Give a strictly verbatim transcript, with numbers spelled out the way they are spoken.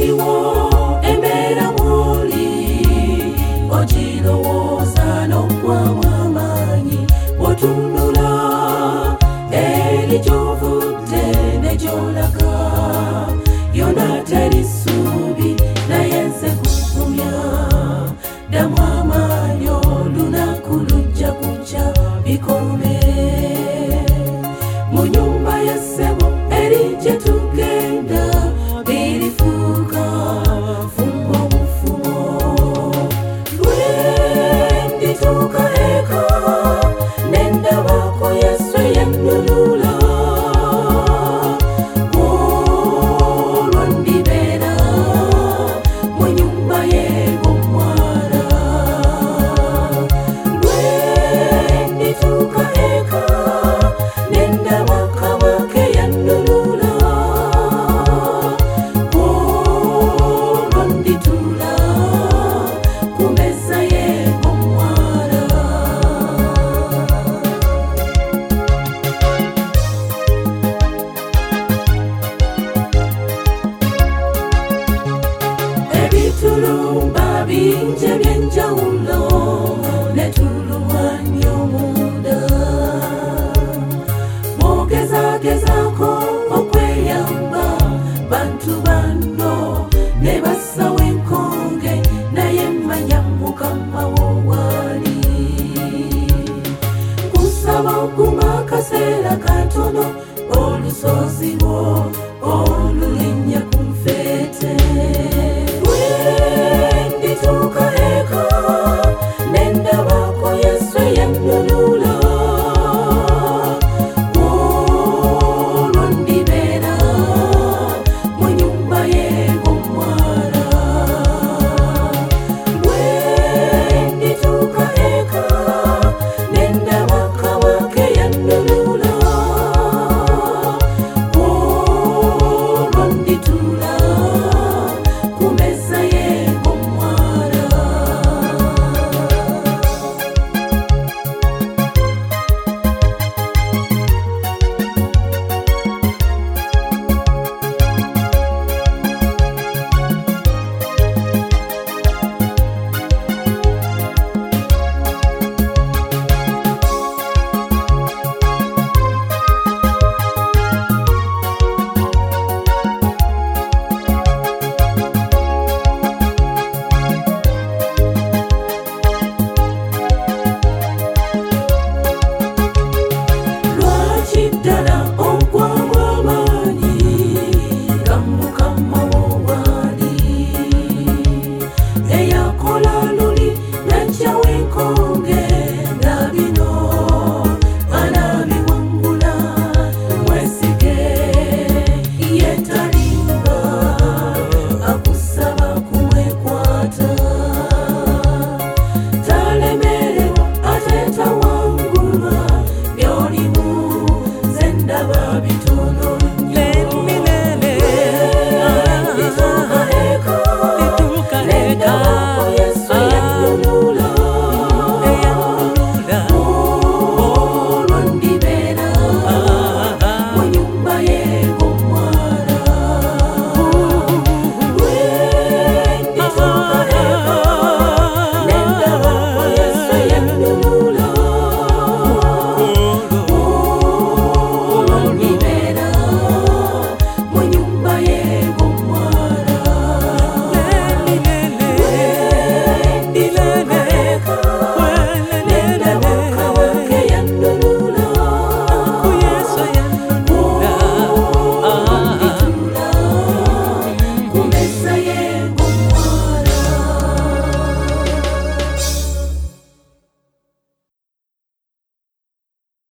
waliwo embeera mwoli ogirowooza n'oggwamu amaanyi bw'otunula eri gy'ovudde ne gy'olaga yonna teri ssuubi naye nze kugumya ddamu amaanyi olunaku lujja kujja bikome mu nnyumba ya ssebo eri gye tugenda birifuuka fumbo bufumo lwe ndituuka eka ne ndabako Yesu yennunula olwo ndibeera mu nnyumba ye ng'omwana lwe ndituuka eka ne ndaba Mukama ke yannunula olwo ndituula ku mmeeza ye ng'omwana. Ebitulumba bingi eby'enjawulo ne tulumwa nnyo munda bw'ogezagezaako okweyamba bantu banno ne bassawo enkonge naye mmanya Mukama wo waali kusaba oguma akaseera katono olusozi lwo